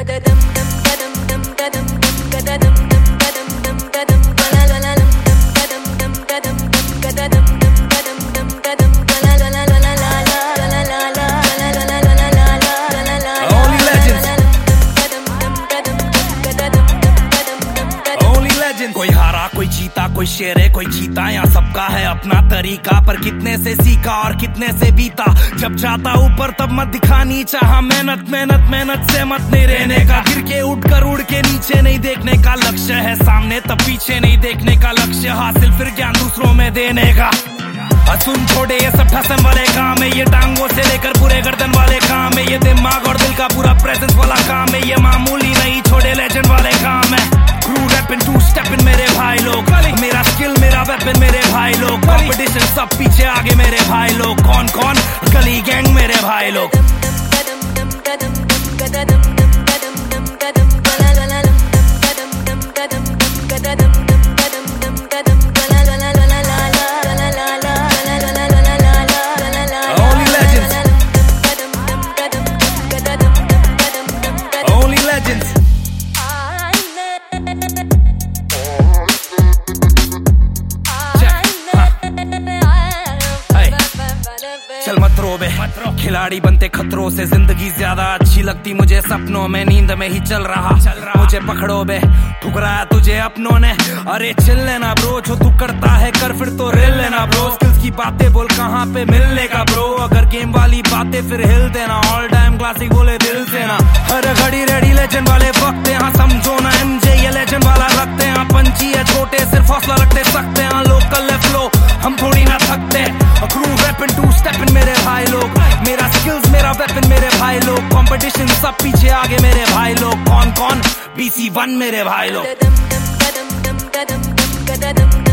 कोई हारा कोई जीता, कोई शेर है कोई जीता, यहाँ सबका है अपना तरीका। पर कितने से सीखा और कितने से बीता। जब जाता ऊपर तब मत दिखा नीचा। हाँ मेहनत मेहनत मेहनत से मत नहीं रहने का। गिर के उठ कर उड़ के नीचे नहीं देखने का। लक्ष्य है सामने तब पीछे नहीं देखने का। लक्ष्य हासिल फिर ज्ञान दूसरों में देने का। सुन छोड़े ये सब ठसन वाले काम है। ये टांगों से लेकर पूरे गर्दन वाले काम है। ये दिमाग और दिल का पूरा प्रेजेंस वाला काम है। ये मामूली नहीं छोड़े लेजेंड वाले काम है। क्रू रैपिंग टू स्टेपिंग मेरे भाई लोग। मेरा स्किल मेरा वेपन मेरे भाई लोग। कंपटीशन सब पीछे आगे मेरे भाई लोग। कौन कौन गली गैंग मेरे भाई लोग। चल मत रो बे, खिलाड़ी बनते खतरों से। जिंदगी ज्यादा अच्छी लगती मुझे सपनों में। नींद में ही चल रहा मुझे पकड़ो बे। ठुकराया तुझे अपनों ने। अरे चिल लेना ब्रो, जो तू करता है कर फिर तो रिल लेना ब्रो। स्किल्स की बातें बोल कहाँ पे मिलने का ब्रो। अगर गेम वाली बातें फिर हिल देना। ऑल टाइम क्लासिक बोले दिल से ना। हर घड़ी रेडी लेजेंड वाले वक्त यहाँ समझो ना। एमजे ये लेजेंड वाला रखते हैं। पंची है छोटे सिर्फ हौसला रखते सकते हैं। लोकल है फ्लो हम थोड़ी ना थकते। क्रू रैपिंग टू स्टेपिंग मेरे भाई लोग। मेरा स्किल्स मेरा वेपन मेरे भाई लोग। कंपटीशन सब पीछे आगे मेरे भाई लोग। कौन कौन BC1 मेरे भाई लोग।